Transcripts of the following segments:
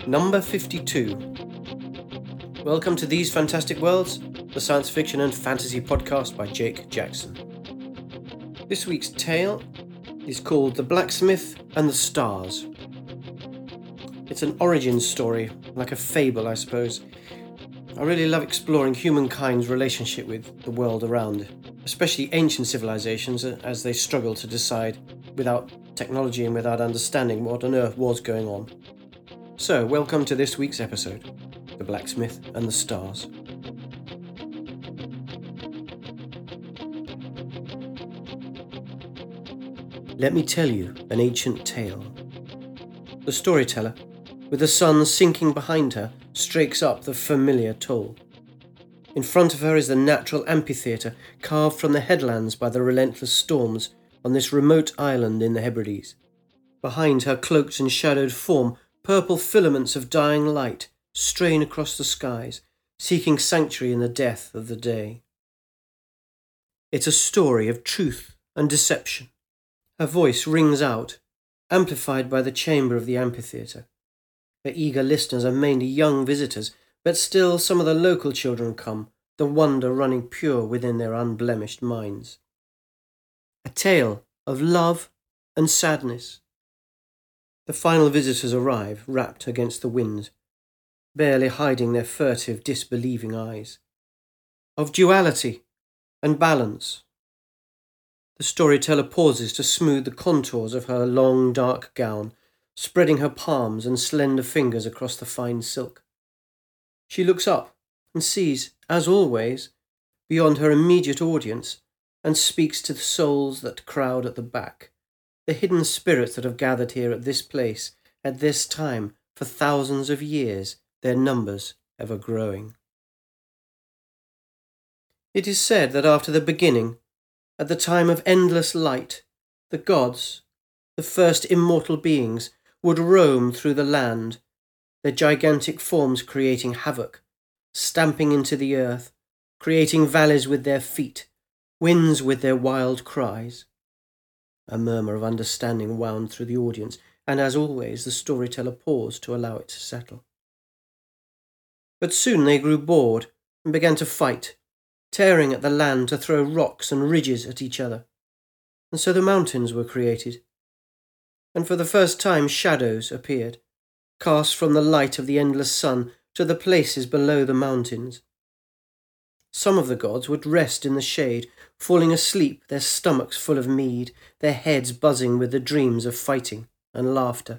Number 52. Welcome to These Fantastic Worlds, the science fiction and fantasy podcast by Jake Jackson. This week's tale is called The Blacksmith and the Stars. It's an origin story, like a fable, I suppose. I really love exploring humankind's relationship with the world around, especially ancient civilizations as they struggle to decide, without technology and without understanding, what on earth was going on. So, welcome to this week's episode, The Blacksmith and the Stars. Let me tell you an ancient tale. The storyteller, with the sun sinking behind her, strakes up the familiar toll. In front of her is the natural amphitheatre carved from the headlands by the relentless storms on this remote island in the Hebrides. Behind her cloaked and shadowed form, purple filaments of dying light strain across the skies, seeking sanctuary in the death of the day. It's a story of truth and deception. Her voice rings out, amplified by the chamber of the amphitheatre. Her eager listeners are mainly young visitors, but still some of the local children come, the wonder running pure within their unblemished minds. A tale of love and sadness. The final visitors arrive, wrapped against the wind, barely hiding their furtive, disbelieving eyes. Of duality and balance. The storyteller pauses to smooth the contours of her long, dark gown, spreading her palms and slender fingers across the fine silk. She looks up and sees, as always, beyond her immediate audience, and speaks to the souls that crowd at the back. The hidden spirits that have gathered here at this place, at this time, for thousands of years, their numbers ever growing. It is said that after the beginning, at the time of endless light, the gods, the first immortal beings, would roam through the land, their gigantic forms creating havoc, stamping into the earth, creating valleys with their feet, winds with their wild cries. A murmur of understanding wound through the audience, and as always the storyteller paused to allow it to settle. But soon they grew bored and began to fight, tearing at the land to throw rocks and ridges at each other. And so the mountains were created. And for the first time shadows appeared, cast from the light of the endless sun to the places below the mountains. Some of the gods would rest in the shade, falling asleep, their stomachs full of mead, their heads buzzing with the dreams of fighting and laughter.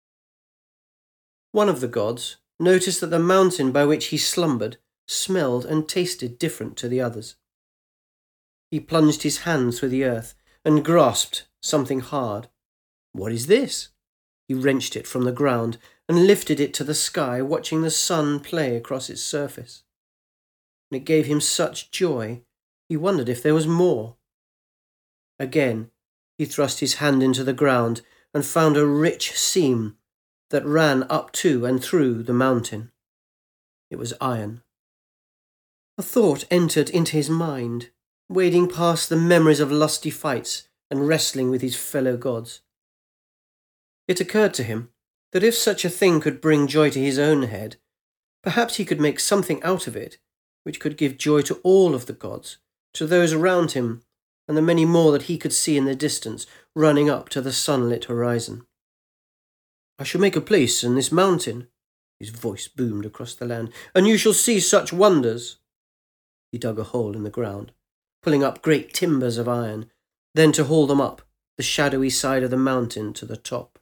One of the gods noticed that the mountain by which he slumbered smelled and tasted different to the others. He plunged his hand through the earth and grasped something hard. What is this? He wrenched it from the ground and lifted it to the sky, watching the sun play across its surface. And it gave him such joy, he wondered if there was more. Again, he thrust his hand into the ground and found a rich seam that ran up to and through the mountain. It was iron. A thought entered into his mind, wading past the memories of lusty fights and wrestling with his fellow gods. It occurred to him that if such a thing could bring joy to his own head, perhaps he could make something out of it which could give joy to all of the gods, to those around him, and the many more that he could see in the distance, running up to the sunlit horizon. I shall make a place in this mountain, his voice boomed across the land, and you shall see such wonders. He dug a hole in the ground, pulling up great timbers of iron, then to haul them up the shadowy side of the mountain to the top.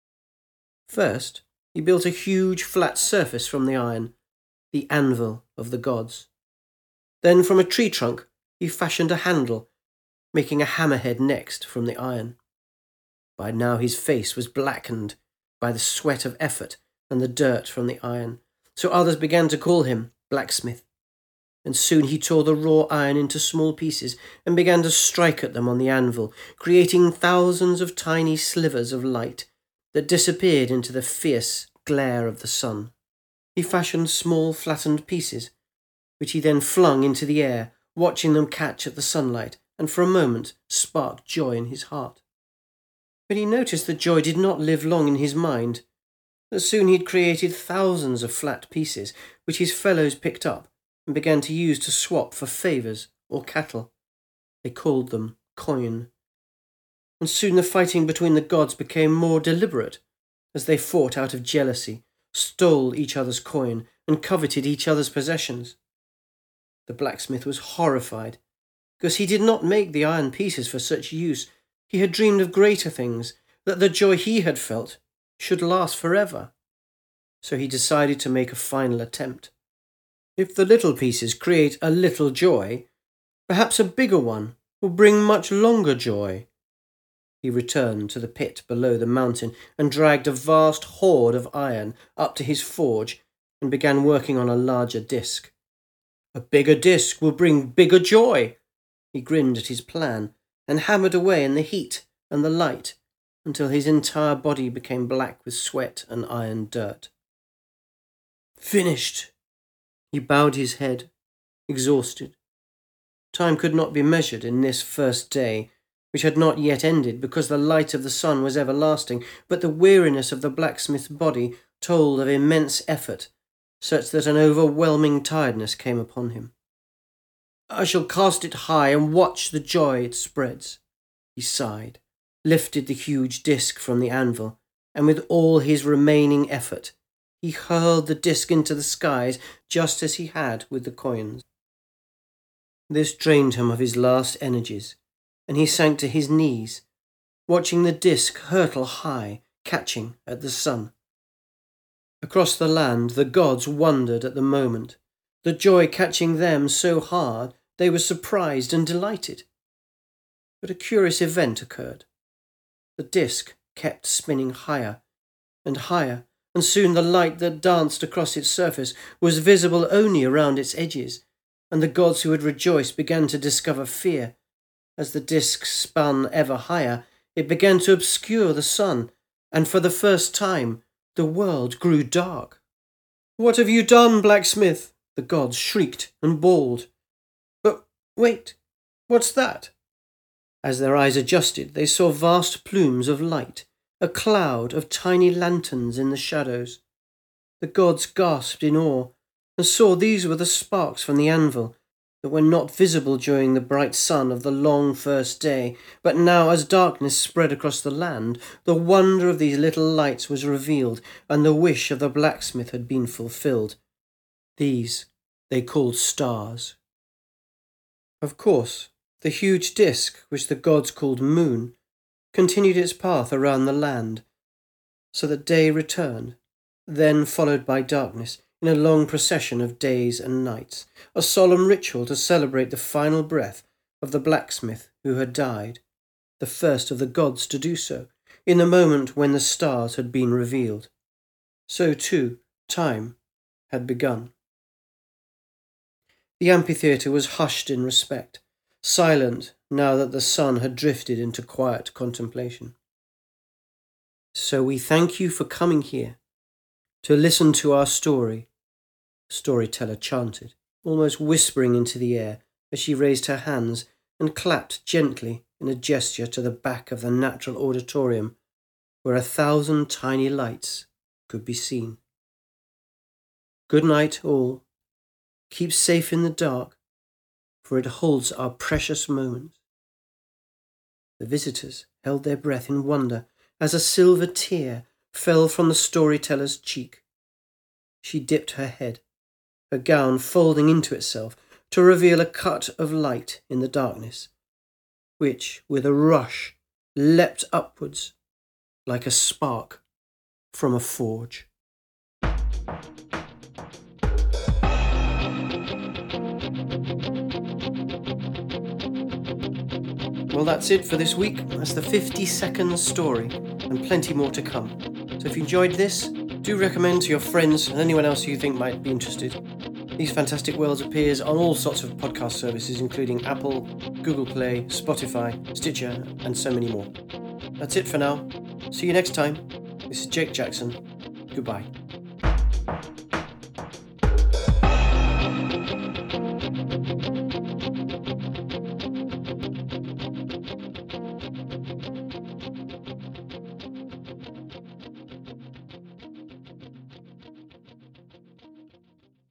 First, he built a huge flat surface from the iron, the anvil of the gods. Then from a tree trunk he fashioned a handle, making a hammerhead next from the iron. By now his face was blackened by the sweat of effort and the dirt from the iron, so others began to call him blacksmith. And soon he tore the raw iron into small pieces and began to strike at them on the anvil, creating thousands of tiny slivers of light that disappeared into the fierce glare of the sun. He fashioned small flattened pieces, which he then flung into the air, watching them catch at the sunlight, and for a moment sparked joy in his heart. But he noticed that joy did not live long in his mind. that soon he'd created thousands of flat pieces, which his fellows picked up and began to use to swap for favours or cattle. They called them coin. And soon the fighting between the gods became more deliberate, as they fought out of jealousy, stole each other's coin, and coveted each other's possessions. The blacksmith was horrified, because he did not make the iron pieces for such use. He had dreamed of greater things, that the joy he had felt should last forever. So he decided to make a final attempt. If the little pieces create a little joy, perhaps a bigger one will bring much longer joy. He returned to the pit below the mountain and dragged a vast hoard of iron up to his forge and began working on a larger disc. A bigger disc will bring bigger joy. He grinned at his plan and hammered away in the heat and the light until his entire body became black with sweat and iron dirt. Finished! He bowed his head, exhausted. Time could not be measured in this first day, which had not yet ended because the light of the sun was everlasting, but the weariness of the blacksmith's body told of immense effort, such that an overwhelming tiredness came upon him. I shall cast it high and watch the joy it spreads, he sighed, lifted the huge disc from the anvil, and with all his remaining effort, he hurled the disc into the skies just as he had with the coins. This drained him of his last energies, and he sank to his knees, watching the disc hurtle high, catching at the sun. Across the land the gods wondered at the moment, the joy catching them so hard they were surprised and delighted. But a curious event occurred. The disc kept spinning higher and higher, and soon the light that danced across its surface was visible only around its edges, and the gods who had rejoiced began to discover fear. As the disc spun ever higher, it began to obscure the sun, and for the first time the world grew dark. "What have you done, blacksmith?" the gods shrieked and bawled. "But wait, what's that?" As their eyes adjusted, they saw vast plumes of light, a cloud of tiny lanterns in the shadows. The gods gasped in awe, and saw these were the sparks from the anvil, that were not visible during the bright sun of the long first day, but now as darkness spread across the land, the wonder of these little lights was revealed, and the wish of the blacksmith had been fulfilled. These they called stars. Of course, the huge disk, which the gods called moon, continued its path around the land, so that day returned, then followed by darkness, in a long procession of days and nights, a solemn ritual to celebrate the final breath of the blacksmith who had died, the first of the gods to do so, in the moment when the stars had been revealed. So too, time had begun. The amphitheatre was hushed in respect, silent now that the sun had drifted into quiet contemplation. "So we thank you for coming here to listen to our story," the storyteller chanted, almost whispering into the air as she raised her hands and clapped gently in a gesture to the back of the natural auditorium, where 1,000 tiny lights could be seen. "Good night, all. Keep safe in the dark, for it holds our precious moments." The visitors held their breath in wonder as a silver tear fell from the storyteller's cheek. She dipped her head, her gown folding into itself to reveal a cut of light in the darkness, which, with a rush, leapt upwards like a spark from a forge. Well, that's it for this week. That's the 52nd story, and plenty more to come. So if you enjoyed this, do recommend to your friends and anyone else you think might be interested. These Fantastic Worlds appears on all sorts of podcast services, including Apple, Google Play, Spotify, Stitcher, and so many more. That's it for now. See you next time. This is Jake Jackson. Goodbye.